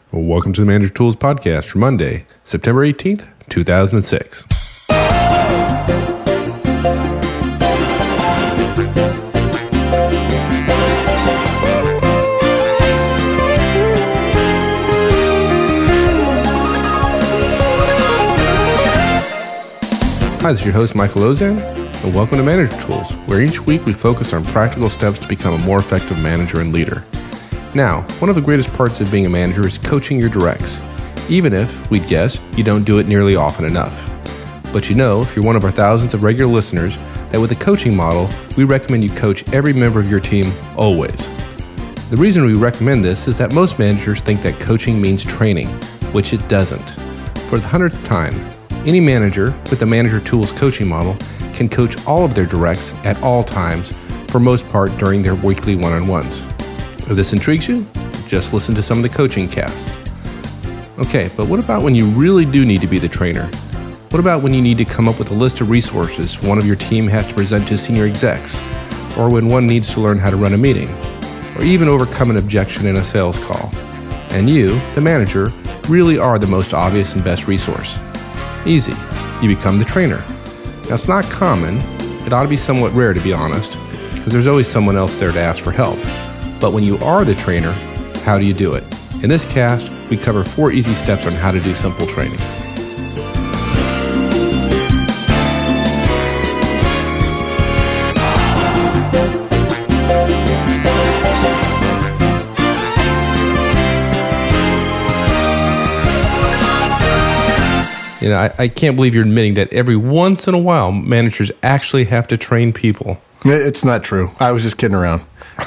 Welcome to the Manager Tools Podcast for Monday, September 18th, 2006. Hi, this is your host, Michael Ozan, and welcome to Manager Tools, where each week we focus on practical steps to become a more effective manager and leader. Now, one of the greatest parts of being a manager is coaching your directs, even if, we'd guess, you don't do it nearly often enough. But you know, if you're one of our thousands of regular listeners, that with the coaching model, we recommend you coach every member of your team always. The reason we recommend this is that most managers think that coaching means training, which it doesn't. For the 100th time, any manager with the Manager Tools coaching model can coach all of their directs at all times, for most part during their weekly one-on-ones. If this intrigues you, just listen to some of the coaching casts. Okay, but what about when you really do need to be the trainer? What about when you need to come up with a list of resources one of your team has to present to senior execs? Or when one needs to learn how to run a meeting? Or even overcome an objection in a sales call? And you, the manager, really are the most obvious and best resource. Easy. You become the trainer. Now, it's not common. It ought to be somewhat rare, to be honest, because there's always someone else there to ask for help. But when you are the trainer, how do you do it? In this cast, we cover 4 easy steps on how to do simple training. You know, I can't believe you're admitting that every once in a while, managers actually have to train people. It's not true. I was just kidding around.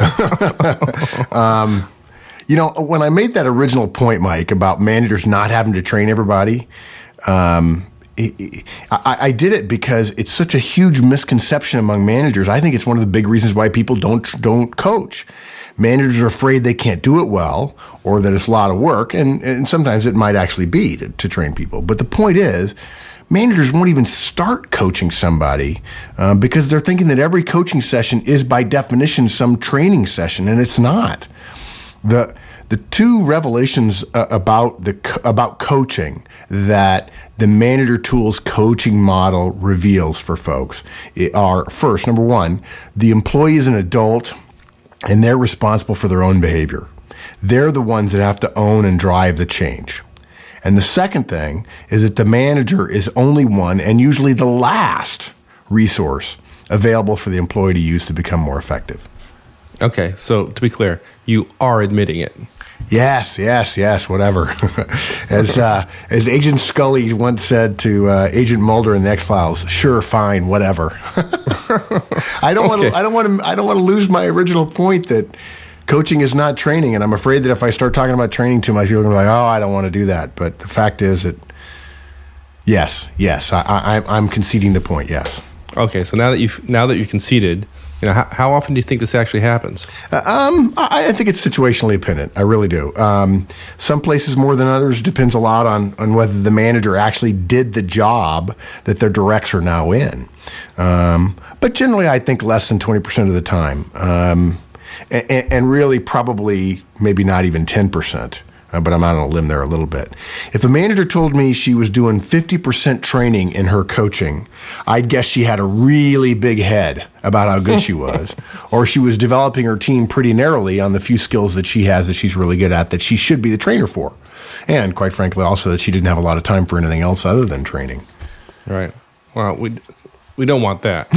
When I made that original point, Mike, about managers not having to train everybody, I did it because it's such a huge misconception among managers. I think it's one of the big reasons why people don't coach. Managers are afraid they can't do it well, or that it's a lot of work, and sometimes it might actually be to train people. But the point is, managers won't even start coaching somebody because they're thinking that every coaching session is by definition some training session, and it's not. The 2 revelations about coaching that the Manager Tools coaching model reveals for folks are, first, number 1, the employee is an adult and they're responsible for their own behavior. They're the ones that have to own and drive the change. And the second thing is that the manager is only one and usually the last resource available for the employee to use to become more effective. Okay, so to be clear, you are admitting it. Yes, whatever. As Agent Scully once said to Agent Mulder in the X-Files, "Sure, fine, whatever." I don't want to lose my original point that coaching is not training, and I'm afraid that if I start talking about training too much, people are going to be like, "Oh, I don't want to do that." But the fact is that yes, I'm conceding the point. Yes. Okay, so now that you've conceded, you know, how often do you think this actually happens? I think it's situationally dependent. I really do. Some places more than others. Depends a lot on whether the manager actually did the job that their directs are now in. But generally, I think less than 20% of the time, and really probably maybe not even 10%. But I'm out on a limb there a little bit. If a manager told me she was doing 50% training in her coaching, I'd guess she had a really big head about how good she was, or she was developing her team pretty narrowly on the few skills that she has that she's really good at that she should be the trainer for. And quite frankly, also that she didn't have a lot of time for anything else other than training. Right. Well, we don't want that.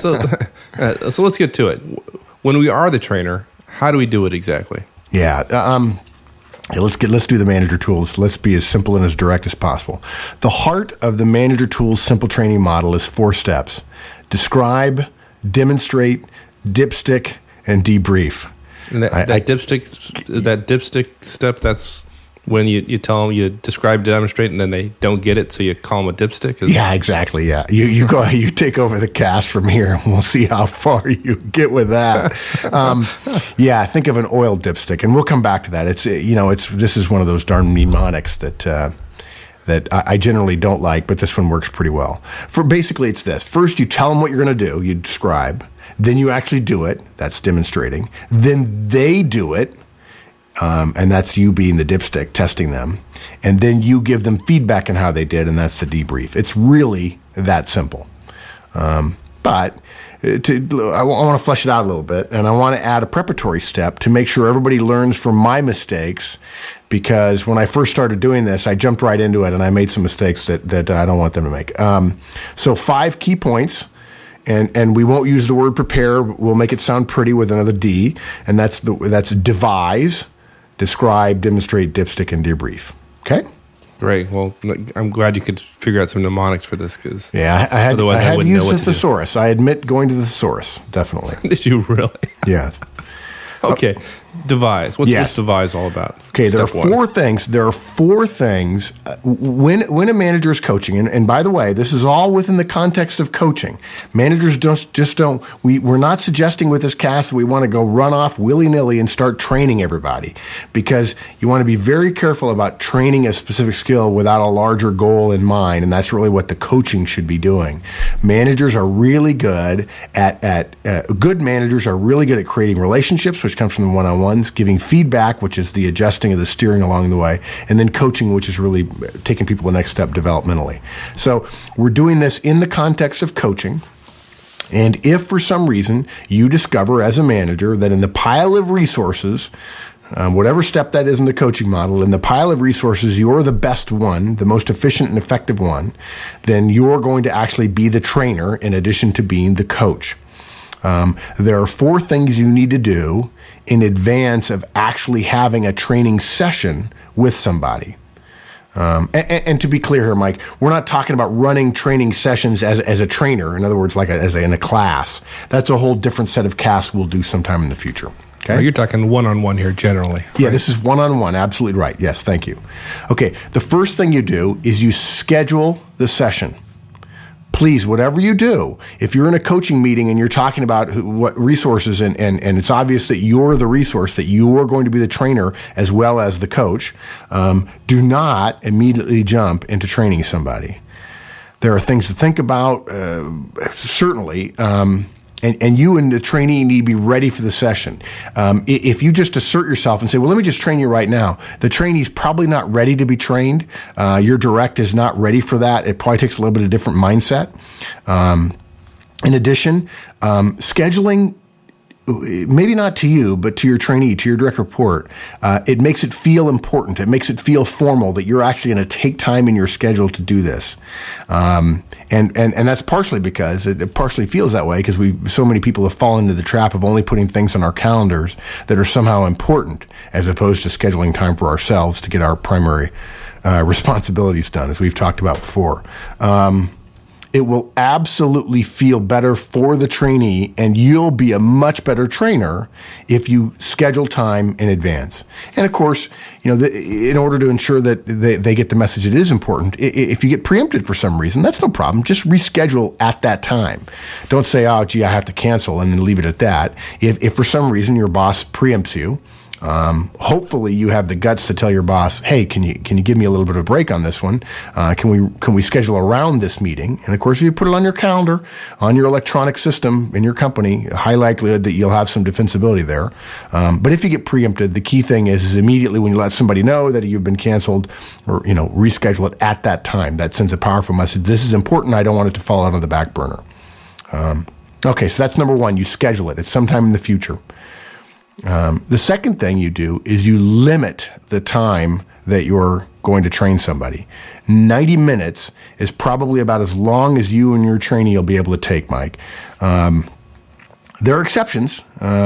So let's get to it. When we are the trainer, how do we do it exactly? Yeah. Let's do the Manager Tools. Let's be as simple and as direct as possible. The heart of the Manager Tools simple training model is 4 steps: describe, demonstrate, dipstick, and debrief. And that dipstick step, that's when you tell them you describe, demonstrate, and then they don't get it, so you call them a dipstick? Yeah, exactly, yeah. You go, you take over the cast from here, and we'll see how far you get with that. Yeah, think of an oil dipstick, and we'll come back to that. This is one of those darn mnemonics that I generally don't like, but this one works pretty well. For basically, it's this. First, you tell them what you're going to do. You describe. Then you actually do it. That's demonstrating. Then they do it. and that's you being the dipstick testing them. And then you give them feedback on how they did, and that's the debrief. It's really that simple. But I want to flesh it out a little bit, and I want to add a preparatory step to make sure everybody learns from my mistakes, because when I first started doing this, I jumped right into it, and I made some mistakes that I don't want them to make. So 5 key points, and we won't use the word prepare. We'll make it sound pretty with another D, and that's devise, describe, demonstrate, dipstick, and debrief. Okay? Great. Well, I'm glad you could figure out some mnemonics for this, because I had to use the thesaurus. I admit going to the thesaurus, definitely. Did you really? Yeah. Okay. Devise. What's devise all about? Okay, there are 4 things. There are 4 things when a manager is coaching, and by the way, this is all within the context of coaching. Managers don't. We're not suggesting with this cast that we want to go run off willy-nilly and start training everybody, because you want to be very careful about training a specific skill without a larger goal in mind, and that's really what the coaching should be doing. Managers are really good good managers are really good at creating relationships, which comes from the one-on-ones, giving feedback, which is the adjusting of the steering along the way, and then coaching, which is really taking people the next step developmentally. So we're doing this in the context of coaching. And if for some reason you discover as a manager that in the pile of resources, whatever step that is in the coaching model, in the pile of resources, you're the best one, the most efficient and effective one, then you're going to actually be the trainer in addition to being the coach. There are 4 things you need to do in advance of actually having a training session with somebody. And to be clear here, Mike, we're not talking about running training sessions as a trainer. In other words, like in a class. That's a whole different set of casts we'll do sometime in the future. Okay? Well, you're talking one-on-one here generally. Yeah, right? This is one-on-one. Absolutely right. Yes, thank you. Okay, the first thing you do is you schedule the session. Please, whatever you do, if you're in a coaching meeting and you're talking about what resources and it's obvious that you're the resource, that you're going to be the trainer as well as the coach, do not immediately jump into training somebody. There are things to think about, certainly, and you and the trainee need to be ready for the session. If you just assert yourself and say, well, let me just train you right now, the trainee's probably not ready to be trained. Your direct is not ready for that. It probably takes a little bit of different mindset. In addition, scheduling, maybe not to you, but to your trainee, to your direct report, it makes it feel important. It makes it feel formal that you're actually going to take time in your schedule to do this. And that's partially because it partially feels that way because so many people have fallen into the trap of only putting things on our calendars that are somehow important as opposed to scheduling time for ourselves to get our primary responsibilities done, as we've talked about before. It will absolutely feel better for the trainee, and you'll be a much better trainer if you schedule time in advance. And of course, in order to ensure that they get the message it is important, if you get preempted for some reason, that's no problem. Just reschedule at that time. Don't say, oh, gee, I have to cancel, and then leave it at that. If for some reason your boss preempts you, hopefully you have the guts to tell your boss, hey, can you give me a little bit of a break on this one? Can we schedule around this meeting? And of course, if you put it on your calendar, on your electronic system in your company, high likelihood that you'll have some defensibility there. But if you get preempted, the key thing is immediately when you let somebody know that you've been canceled or, reschedule it at that time. That sends a powerful message. This is important. I don't want it to fall out on the back burner. Okay, so that's number 1. You schedule it. It's sometime in the future. The second thing you do is you limit the time that you're going to train somebody. 90 minutes is probably about as long as you and your trainee will be able to take, Mike. There are exceptions.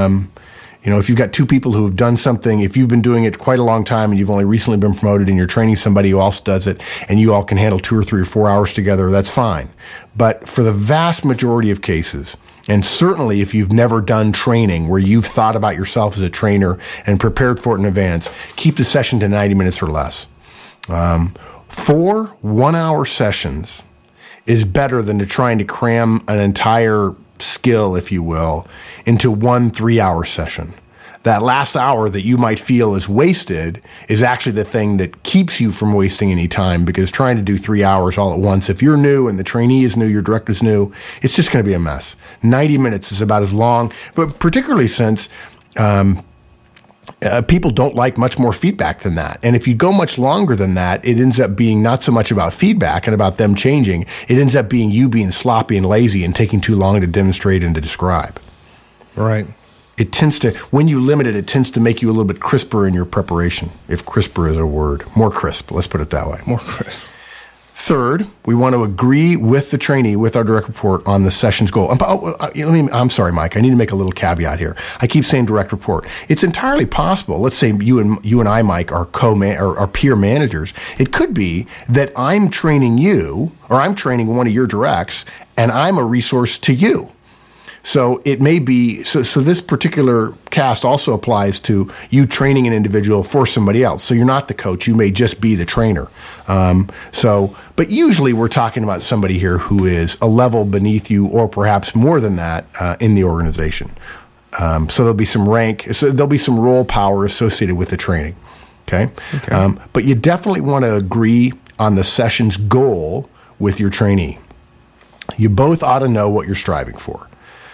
If you've got 2 people who have done something, if you've been doing it quite a long time and you've only recently been promoted and you're training somebody who else does it and you all can handle 2 or 3 or 4 hours together, that's fine. But for the vast majority of cases, and certainly if you've never done training where you've thought about yourself as a trainer and prepared for it in advance, keep the session to 90 minutes or less. 4 one-hour sessions is better than trying to cram an entire skill, if you will, into 1 3-hour session. That last hour that you might feel is wasted is actually the thing that keeps you from wasting any time, because trying to do 3 hours all at once, if you're new and the trainee is new, your director's new, it's just going to be a mess. 90 minutes is about as long, but particularly since people don't like much more feedback than that. And if you go much longer than that, it ends up being not so much about feedback and about them changing. It ends up being you being sloppy and lazy and taking too long to demonstrate and to describe. Right. It tends to, when you limit it, it tends to make you a little bit crisper in your preparation, if crisper is a word. More crisp, let's put it that way. More crisp. Third, we want to agree with the trainee, with our direct report, on the session's goal. I'm sorry, Mike. I need to make a little caveat here. I keep saying direct report. It's entirely possible. Let's say you and I, Mike, are are peer managers. It could be that I'm training you, or I'm training one of your directs, and I'm a resource to you. So it may be, so this particular cast also applies to you training an individual for somebody else. So you're not the coach, you may just be the trainer. But usually we're talking about somebody here who is a level beneath you, or perhaps more than that, in the organization. So there'll be some there'll be some role power associated with the training. Okay. But you definitely want to agree on the session's goal with your trainee. You both ought to know what you're striving for.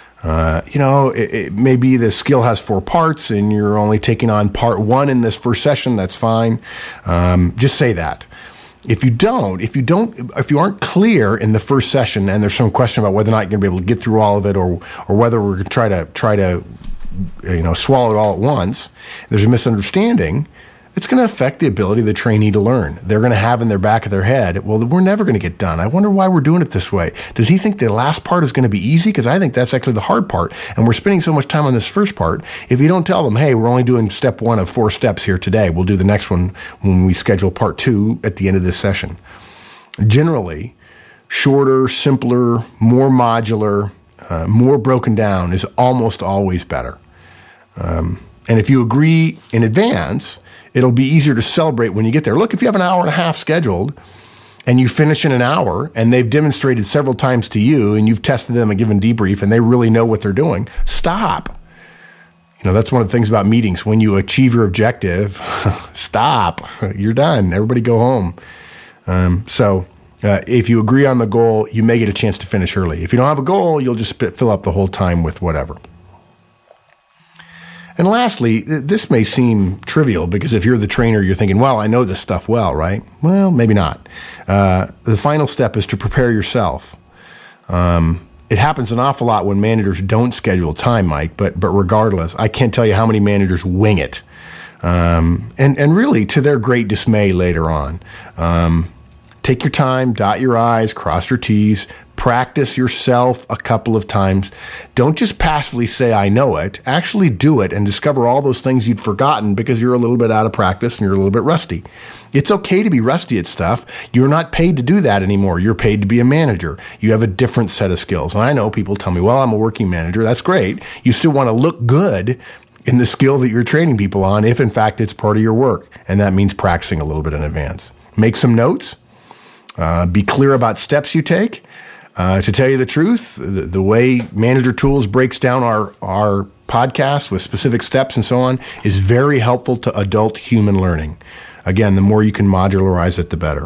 It may be the skill has 4 parts and you're only taking on part 1 in this first session. That's fine. Just say that. If you aren't clear in the first session and there's some question about whether or not you're going to be able to get through all of it, or whether we're going to try to swallow it all at once, there's a misunderstanding. It's going to affect the ability of the trainee to learn. They're going to have in their back of their head, well, we're never going to get done. I wonder why we're doing it this way. Does he think the last part is going to be easy? Because I think that's actually the hard part. And we're spending so much time on this first part. If you don't tell them, hey, we're only doing step 1 of 4 steps here today, we'll do the next one when we schedule part 2 at the end of this session. Generally, shorter, simpler, more modular, more broken down is almost always better. And if you agree in advance, it'll be easier to celebrate when you get there. Look, if you have an hour and a half scheduled and you finish in an hour and they've demonstrated several times to you and you've tested them and given debrief and they really know what they're doing, stop. That's one of the things about meetings. When you achieve your objective, stop. You're done. Everybody go home. If you agree on the goal, you may get a chance to finish early. If you don't have a goal, you'll just fill up the whole time with whatever. And lastly, this may seem trivial because if you're the trainer, you're thinking, well, I know this stuff well, right? Well, maybe not. The final step is to prepare yourself. It happens an awful lot when managers don't schedule time, Mike, but regardless, I can't tell you how many managers wing it. And really, to their great dismay later on. Take your time, dot your I's, cross your T's, practice yourself a couple of times. Don't just passively say, I know it. Actually do it and discover all those things you'd forgotten because you're a little bit out of practice and you're a little bit rusty. It's okay to be rusty at stuff. You're not paid to do that anymore. You're paid to be a manager. You have a different set of skills. And I know people tell me, well, I'm a working manager. That's great. You still want to look good in the skill that you're training people on if, in fact, it's part of your work. And that means practicing a little bit in advance. Make some notes. Be clear about steps you take. To tell you the truth, the way Manager Tools breaks down our podcast with specific steps and so on is very helpful to adult human learning. Again, the more you can modularize it, the better.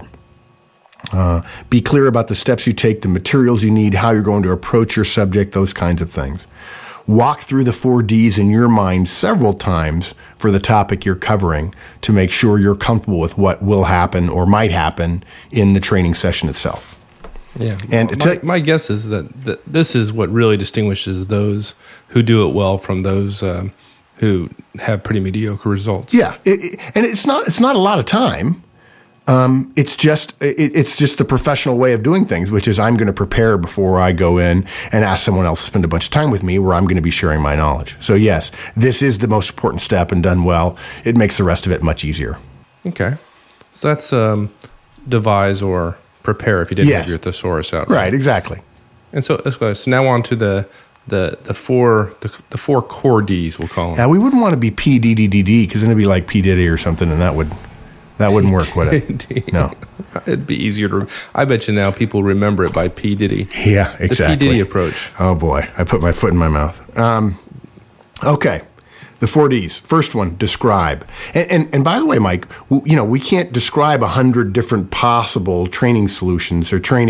Be clear about the steps you take, the materials you need, how you're going to approach your subject, those kinds of things. Walk through the 4 Ds in your mind several times for the topic you're covering to make sure you're comfortable with what will happen or might happen in the training session itself. Yeah, and my guess is that this is what really distinguishes those who do it well from those who have pretty mediocre results. Yeah, and it's not a lot of time. It's just the professional way of doing things, which is I'm going to prepare before I go in and ask someone else to spend a bunch of time with me where I'm going to be sharing my knowledge. So yes, this is the most important step, and done well, it makes the rest of it much easier. Okay. So that's devise or prepare if you didn't have your thesaurus out. Right, exactly. And so now on to the four core Ds, we'll call them. Yeah, we wouldn't want to be PDDDD because then it'd be like P Diddy or something, and that wouldn't work, would it? No. It'd be easier to. I bet you now people remember it by P Diddy. Yeah, exactly. The P Diddy approach. Oh boy, I put my foot in my mouth. Okay. The 4 Ds. First one, describe. And by the way, Mike, we can't describe 100 different possible training solutions or training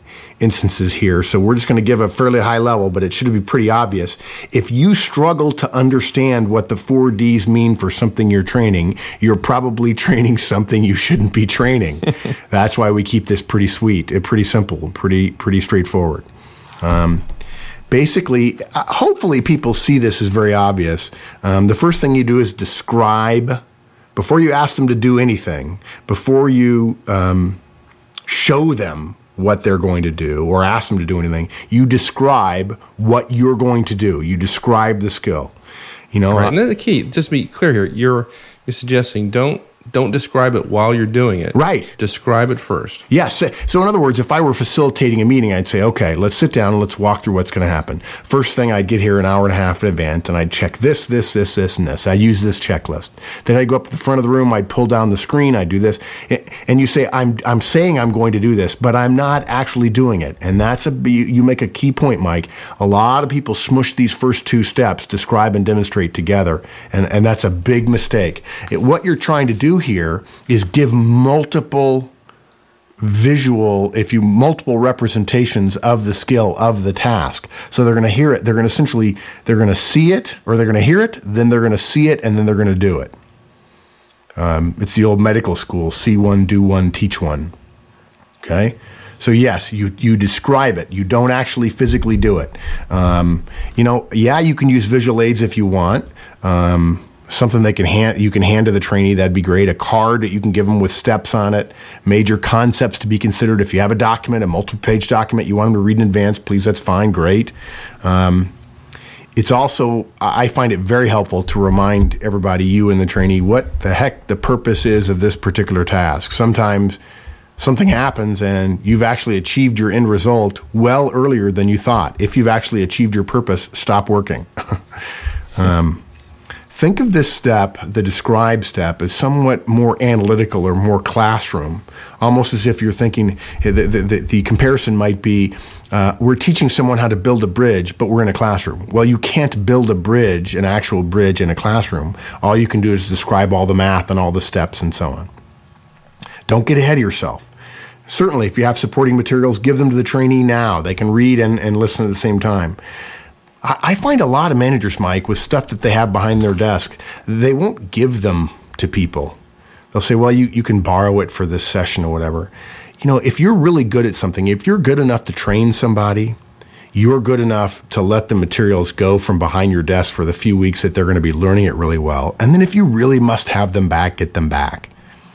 instances here, so we're just going to give a fairly high level, but it should be pretty obvious. If you struggle to understand what the 4 Ds mean for something you're training, you're probably training something you shouldn't be training. That's why we keep this pretty sweet, pretty simple, pretty straightforward. Basically, hopefully people see this as very obvious. The first thing you do is describe, before you ask them to do anything, before you show them what they're going to do or ask them to do anything, you describe what you're going to do. You describe the skill. Right. And then the key, just to be clear here, you're suggesting don't describe it while you're doing it. Right. Describe it first. Yes. So in other words, if I were facilitating a meeting, I'd say, okay, let's sit down and let's walk through what's going to happen. First thing, I'd get here an hour and a half in advance, and I'd check this, and this. I use this checklist. Then I'd go up to the front of the room, I'd pull down the screen, I'd do this. And you say, I'm saying I'm going to do this, but I'm not actually doing it. And you make a key point, Mike. A lot of people smush these first 2 steps, describe and demonstrate together, and that's a big mistake. What you're trying to do here is give multiple representations of the skill of the task. So they're going to hear it. They're going to see it, or they're going to hear it, then they're going to see it, and then they're going to do it. It's the old medical school, see one, do one, teach one. Okay? So yes, you describe it. You don't actually physically do it. You can use visual aids if you want. Something you can hand to the trainee, that'd be great. A card that you can give them with steps on it. Major concepts to be considered. If you have a document, a multiple-page document you want them to read in advance, please, that's fine, great. It's also, I find it very helpful to remind everybody, you and the trainee, what the heck the purpose is of this particular task. Sometimes something happens and you've actually achieved your end result well earlier than you thought. If you've actually achieved your purpose, stop working. Think of this step, the describe step, as somewhat more analytical or more classroom, almost as if you're thinking the comparison might be, we're teaching someone how to build a bridge, but we're in a classroom. Well, you can't build a bridge, an actual bridge, in a classroom. All you can do is describe all the math and all the steps and so on. Don't get ahead of yourself. Certainly, if you have supporting materials, give them to the trainee now. They can read and listen at the same time. I find a lot of managers, Mike, with stuff that they have behind their desk, they won't give them to people. They'll say, well, you can borrow it for this session or whatever. If you're really good at something, if you're good enough to train somebody, you're good enough to let the materials go from behind your desk for the few weeks that they're going to be learning it really well. And then if you really must have them back, get them back.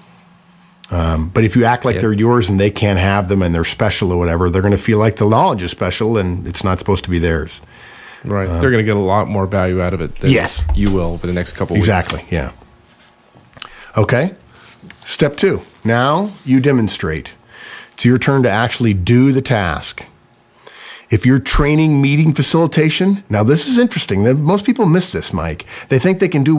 But if you act like they're yours and they can't have them and they're special or whatever, they're going to feel like the knowledge is special and it's not supposed to be theirs. Right. They're going to get a lot more value out of it than you will for the next couple of weeks. Exactly, yeah. Okay. Step 2. Now you demonstrate. It's your turn to actually do the task. If you're training meeting facilitation, now this is interesting. Most people miss this, Mike. They think they can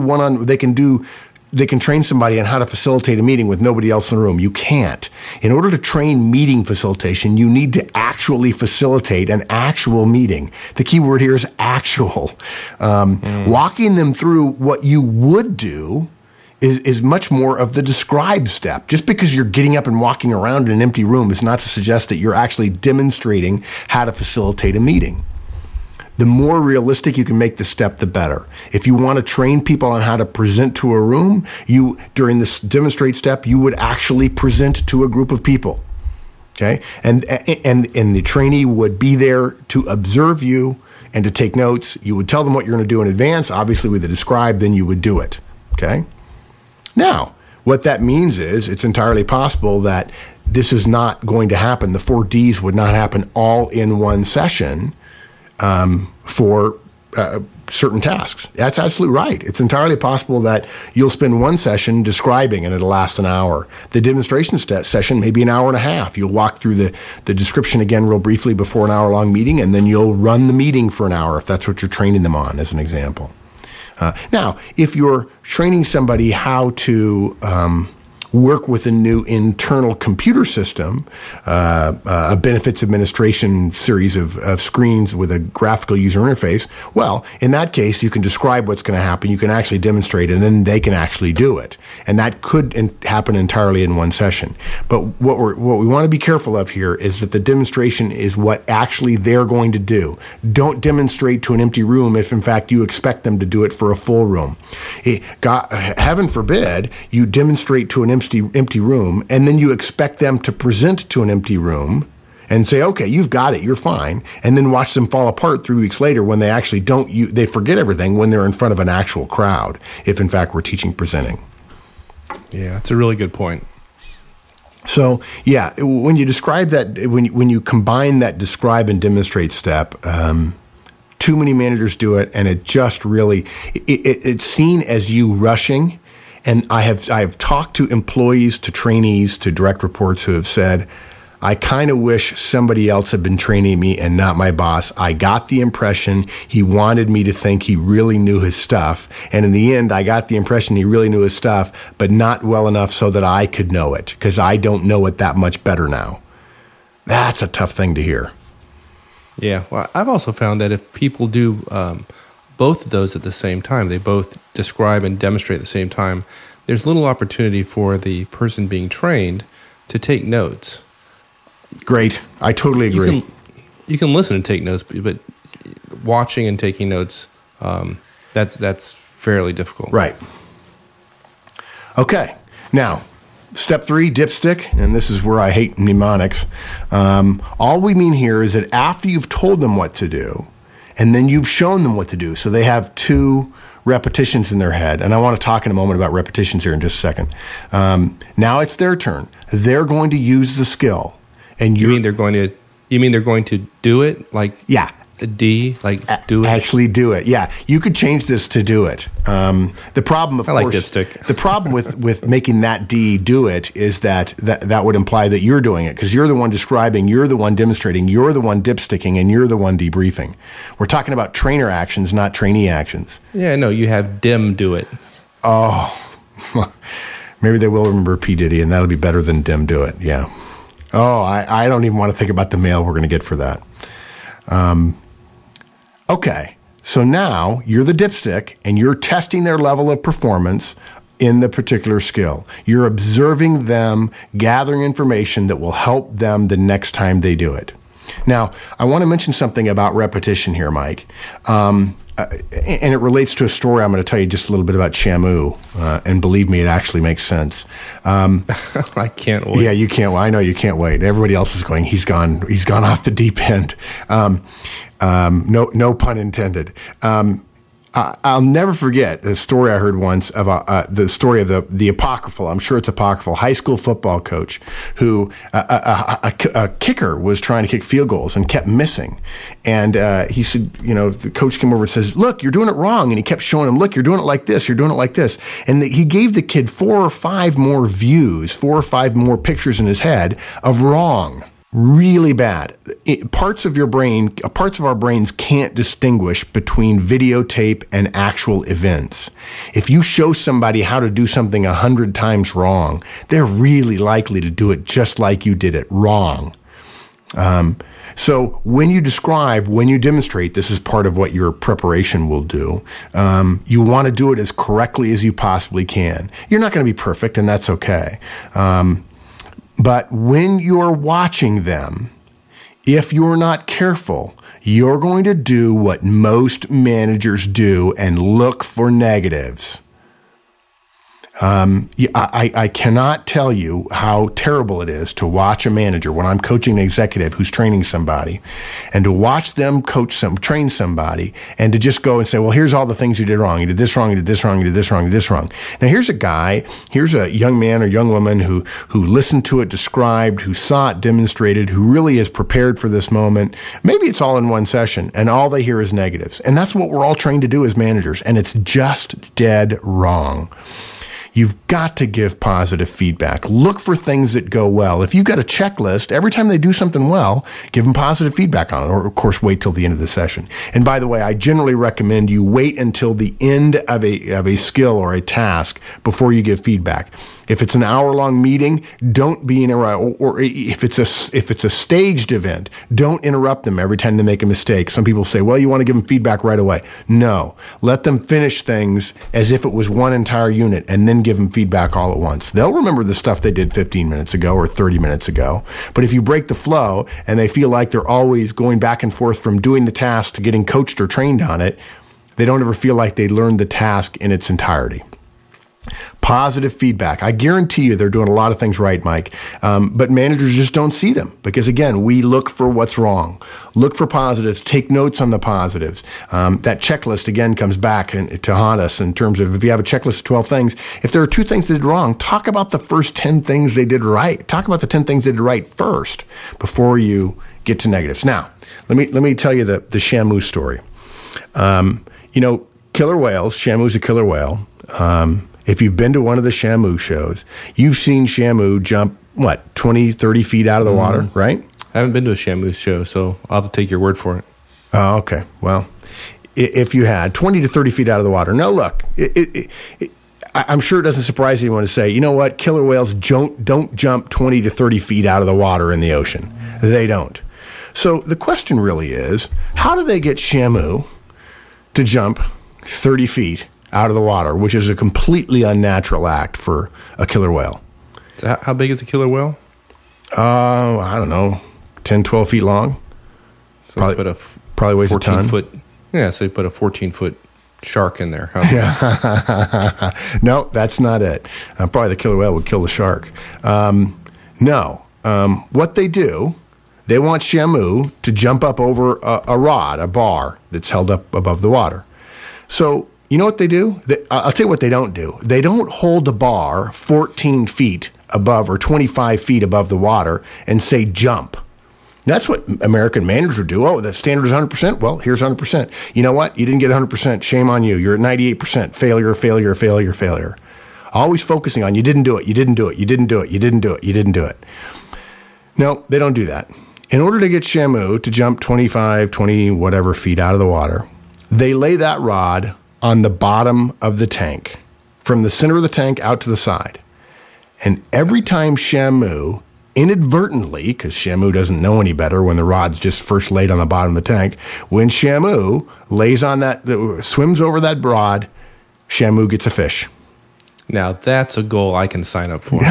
they can train somebody on how to facilitate a meeting with nobody else in the room. You can't. In order to train meeting facilitation, you need to actually facilitate an actual meeting. The key word here is actual. Walking them through what you would do is much more of the describe step. Just because you're getting up and walking around in an empty room is not to suggest that you're actually demonstrating how to facilitate a meeting. The more realistic you can make the step, the better. If you want to train people on how to present to a room, during this demonstrate step, you would actually present to a group of people. Okay? And the trainee would be there to observe you and to take notes. You would tell them what you're going to do in advance. Obviously, with the describe, then you would do it. Okay? Now, what that means is it's entirely possible that this is not going to happen. The 4 Ds would not happen all in one session for certain tasks. That's absolutely right. It's entirely possible that you'll spend one session describing and it'll last an hour. The demonstration session may be an hour and a half. You'll walk through the description again real briefly before an hour-long meeting, and then you'll run the meeting for an hour if that's what you're training them on, as an example. Now, if you're training somebody how to work with a new internal computer system, a benefits administration series of screens with a graphical user interface, well, in that case, you can describe what's going to happen. You can actually demonstrate, and then they can actually do it. And that could happen entirely in one session. But what we want to be careful of here is that the demonstration is what actually they're going to do. Don't demonstrate to an empty room if, in fact, you expect them to do it for a full room. Heaven forbid you demonstrate to an empty room and then you expect them to present to an empty room and say, okay, you've got it, you're fine, and then watch them fall apart 3 weeks later when they actually they forget everything when they're in front of an actual crowd, if in fact we're teaching presenting. Yeah, that's a really good point. So, yeah, when you describe that, when you combine that describe and demonstrate step, too many managers do it, and it just really, it's seen as you rushing. And I have talked to employees, to trainees, to direct reports who have said, I kind of wish somebody else had been training me and not my boss. I got the impression he wanted me to think he really knew his stuff. And in the end, I got the impression he really knew his stuff, but not well enough so that I could know it, because I don't know it that much better now. That's a tough thing to hear. Yeah. Well, I've also found that if people do both of those at the same time, they both describe and demonstrate at the same time, there's little opportunity for the person being trained to take notes. Great. I totally agree. You can listen and take notes, but watching and taking notes, that's fairly difficult. Right. Okay. Now, step 3, dipstick, and this is where I hate mnemonics. All we mean here is that after you've told them what to do, and then you've shown them what to do, so they have 2 repetitions in their head. And I want to talk in a moment about repetitions here in just a second. Now it's their turn. They're going to use the skill. And you mean they're going to do it, like yeah, a D, like do it? Actually do it. Yeah. You could change this to do it. The problem, of course, like dipstick. The problem with making that D do it is that would imply that you're doing it, because you're the one describing, you're the one demonstrating, you're the one dipsticking, and you're the one debriefing. We're talking about trainer actions, not trainee actions. Yeah, no, you have Dim do it. Oh, maybe they will remember P. Diddy, and that'll be better than Dim do it. Yeah. Oh, I don't even want to think about the mail we're going to get for that. Okay, so now you're the dipstick, and you're testing their level of performance in the particular skill. You're observing them, gathering information that will help them the next time they do it. Now, I want to mention something about repetition here, Mike. And it relates to a story I'm going to tell you just a little bit about Shamu. And believe me, it actually makes sense. I can't wait. Yeah, you can't. Well, I know you can't wait. Everybody else is going, he's gone off the deep end. No pun intended. I'll never forget the story I heard once of the story of the apocryphal. I'm sure it's apocryphal. High school football coach who a kicker was trying to kick field goals and kept missing, and he said, the coach came over and says, "Look, you're doing it wrong," and he kept showing him, "Look, you're doing it like this. You're doing it like this," and he gave the kid 4 or 5 more views, 4 or 5 more pictures in his head of wrong. Really bad. Parts of our brains can't distinguish between videotape and actual events. If you show somebody how to do something 100 times wrong, they're really likely to do it just like you did it wrong. So when you describe, when you demonstrate, this is part of what your preparation will do. You want to do it as correctly as you possibly can. You're not going to be perfect, and that's okay. But when you're watching them, if you're not careful, you're going to do what most managers do and look for negatives. I cannot tell you how terrible it is to watch a manager when I'm coaching an executive who's training somebody, and to watch them train somebody, and to just go and say, well, here's all the things you did wrong. You did this wrong, you did this wrong, you did this wrong, you did this wrong. Now here's a young man or young woman who listened to it described, who saw it demonstrated, who really is prepared for this moment. Maybe it's all in one session, and all they hear is negatives. And that's what we're all trained to do as managers, and it's just dead wrong. You've got to give positive feedback. Look for things that go well. If you've got a checklist, every time they do something well, give them positive feedback on it, or of course, wait till the end of the session. And by the way, I generally recommend you wait until the end of a skill or a task before you give feedback. If it's an hour-long meeting, don't be interrupted. Or if it's a staged event, don't interrupt them every time they make a mistake. Some people say, well, you want to give them feedback right away. No. Let them finish things as if it was one entire unit and then give them feedback all at once. They'll remember the stuff they did 15 minutes ago or 30 minutes ago. But if you break the flow and they feel like they're always going back and forth from doing the task to getting coached or trained on it, they don't ever feel like they learned the task in its entirety. Positive feedback. I guarantee you they're doing a lot of things right, Mike. But managers just don't see them because, again, we look for what's wrong. Look for positives. Take notes on the positives. That checklist, again, comes back to haunt us in terms of if you have a checklist of 12 things, if there are 2 things they did wrong, talk about the first 10 things they did right. Talk about the 10 things they did right first before you get to negatives. Now, let me tell you the Shamu story. Killer whales, Shamu's a killer whale. If you've been to one of the Shamu shows, you've seen Shamu jump, 20, 30 feet out of the water, right? I haven't been to a Shamu show, so I'll have to take your word for it. Oh, okay. Well, if you had 20 to 30 feet out of the water. Now, look, I'm sure it doesn't surprise anyone to say, you know what? Killer whales don't jump 20 to 30 feet out of the water in the ocean. They don't. So the question really is, how do they get Shamu to jump 30 feet out of the water, which is a completely unnatural act for a killer whale? So how big is a killer whale? I don't know, 10, 12 feet long. So probably weighs a ton. Yeah, so you put a 14-foot shark in there. Yeah. No, that's not it. Probably the killer whale would kill the shark. No. What they do, they want Shamu to jump up over a rod, a bar that's held up above the water. So you know what they do? I'll tell you what they don't do. They don't hold the bar 14 feet above or 25 feet above the water and say jump. That's what American managers would do. Oh, the standard is 100%. Well, here's 100%. You know what? You didn't get 100%. Shame on you. You're at 98%. Failure, failure, failure, failure. Always focusing on you didn't do it. You didn't do it. You didn't do it. You didn't do it. You didn't do it. No, they don't do that. In order to get Shamu to jump 25, 20, whatever feet out of the water, they lay that rod on the bottom of the tank, from the center of the tank out to the side. And every time Shamu inadvertently, because Shamu doesn't know any better when the rod's just first laid on the bottom of the tank, when Shamu lays on swims over that rod, Shamu gets a fish. Now that's a goal I can sign up for.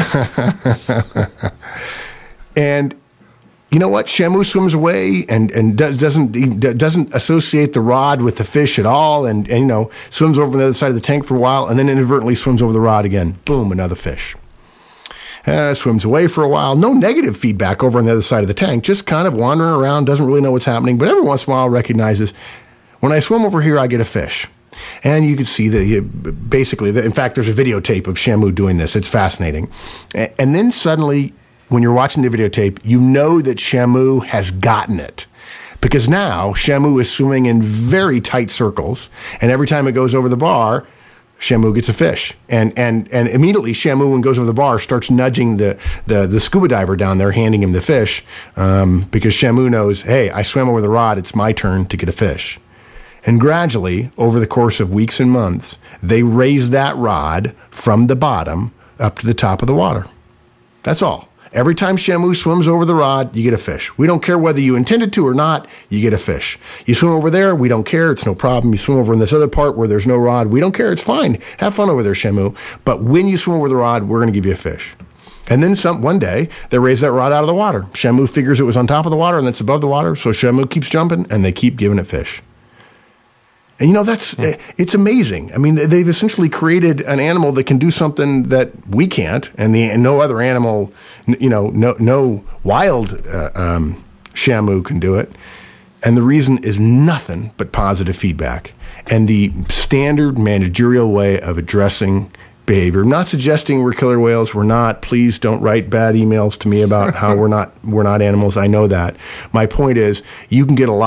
And you know what? Shamu swims away and doesn't associate the rod with the fish at all, and swims over on the other side of the tank for a while, and then inadvertently swims over the rod again. Boom, another fish. Swims away for a while. No negative feedback over on the other side of the tank. Just kind of wandering around, doesn't really know what's happening, but every once in a while recognizes, when I swim over here, I get a fish. And you can see in fact, there's a videotape of Shamu doing this. It's fascinating. And then suddenly, when you're watching the videotape, you know that Shamu has gotten it. Because now Shamu is swimming in very tight circles, and every time it goes over the bar, Shamu gets a fish. And immediately Shamu, when it goes over the bar, starts nudging the scuba diver down there, handing him the fish, because Shamu knows, hey, I swam over the rod, it's my turn to get a fish. And gradually, over the course of weeks and months, they raise that rod from the bottom up to the top of the water. That's all. Every time Shamu swims over the rod, you get a fish. We don't care whether you intended to or not, you get a fish. You swim over there, we don't care, it's no problem. You swim over in this other part where there's no rod, we don't care, it's fine. Have fun over there, Shamu. But when you swim over the rod, we're going to give you a fish. And then one day, they raise that rod out of the water. Shamu figures it was on top of the water and it's above the water, so Shamu keeps jumping and they keep giving it fish. And it's amazing. I mean, they've essentially created an animal that can do something that we can't, and no other animal, no wild Shamu can do it. And the reason is nothing but positive feedback and the standard managerial way of addressing behavior. I'm not suggesting we're killer whales. We're not. Please don't write bad emails to me about how we're not animals. I know that. My point is, you can get a lot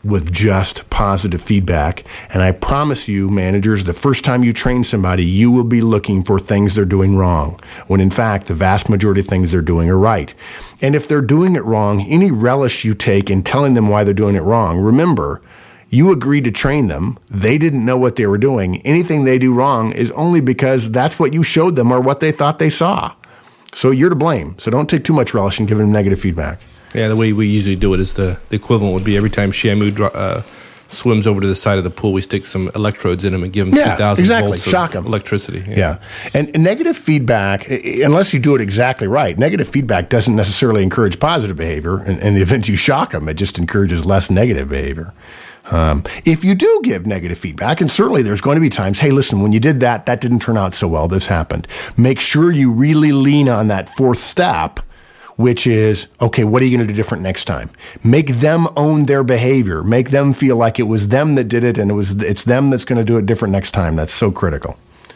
with just positive feedback. And I promise you, managers, the first time you train somebody, you will be looking for things they're doing wrong, when in fact, the vast majority of things they're doing are right. And if they're doing it wrong, any relish you take in telling them why they're doing it wrong, remember, you agreed to train them. They didn't know what they were doing. Anything they do wrong is only because that's what you showed them or what they thought they saw. So you're to blame. So don't take too much relish in giving them negative feedback. Yeah, the way we usually do it is the equivalent would be every time Shamu swims over to the side of the pool, we stick some electrodes in him and give him 2,000 volts Shock of electricity. Yeah. And negative feedback, unless you do it exactly right, negative feedback doesn't necessarily encourage positive behavior. In the event you shock them, it just encourages less negative behavior. If you do give negative feedback, and certainly there's going to be times, hey, listen, when you did that didn't turn out so well, this happened. Make sure you really lean on that fourth step, which is, okay, what are you going to do different next time? Make them own their behavior. Make them feel like it was them that did it and it's them that's going to do it different next time. That's so critical.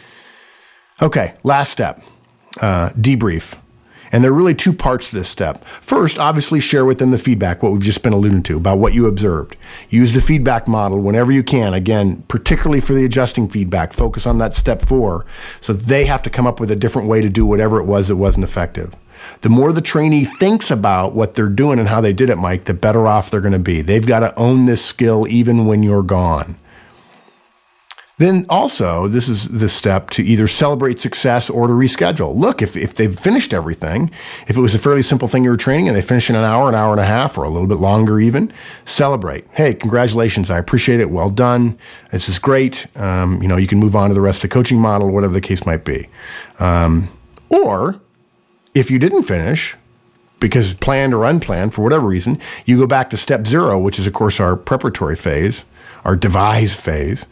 Okay, last step, debrief. And there are really two parts to this step. First, obviously share with them the feedback, what we've just been alluding to, about what you observed. Use the feedback model whenever you can. Again, particularly for the adjusting feedback, focus on that step 4 so they have to come up with a different way to do whatever it was that wasn't effective. The more the trainee thinks about what they're doing and how they did it, Mike, the better off they're going to be. They've got to own this skill even when you're gone. Then also, this is the step to either celebrate success or to reschedule. Look, if they've finished everything, if it was a fairly simple thing you were training and they finish in an hour and a half, or a little bit longer even, celebrate. Hey, congratulations. I appreciate it. Well done. This is great. You can move on to the rest of the coaching model, whatever the case might be. Or if you didn't finish, because planned or unplanned, for whatever reason, you go back to step 0, which is, of course, our preparatory phase, our devise phase,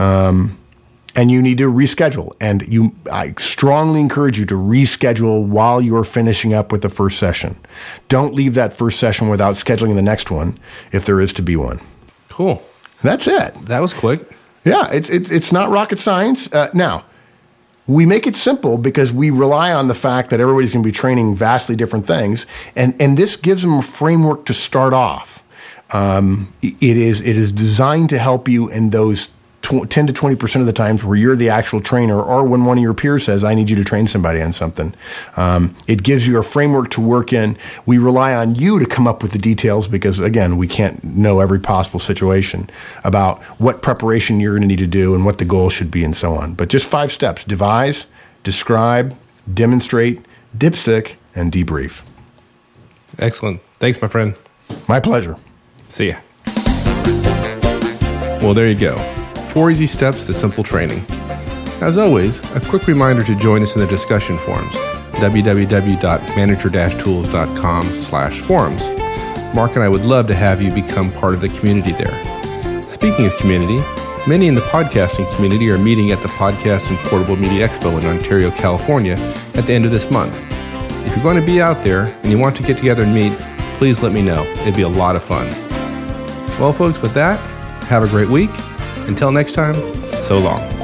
and you need to reschedule. And I strongly encourage you to reschedule while you're finishing up with the first session. Don't leave that first session without scheduling the next one, if there is to be one. Cool. That's it. That was quick. Yeah, it's not rocket science. Now, we make it simple because we rely on the fact that everybody's going to be training vastly different things, and this gives them a framework to start off. It is designed to help you in those 10 to 20% of the times where you're the actual trainer, or when one of your peers says, I need you to train somebody on something. It gives you a framework to work in. We rely on you to come up with the details because, again, we can't know every possible situation about what preparation you're going to need to do and what the goal should be and so on. But just 5 steps: devise, describe, demonstrate, dipstick, and debrief. Excellent. Thanks, my friend. My pleasure. See ya. Well, there you go. 4 easy steps to simple training. As always, a quick reminder to join us in the discussion forums, www.manager-tools.com/forums. Mark and I would love to have you become part of the community there. Speaking of community, many in the podcasting community are meeting at the Podcast and Portable Media Expo in Ontario, California at the end of this month. If you're going to be out there and you want to get together and meet, please let me know. It'd be a lot of fun. Well, folks, with that, have a great week. Until next time, so long.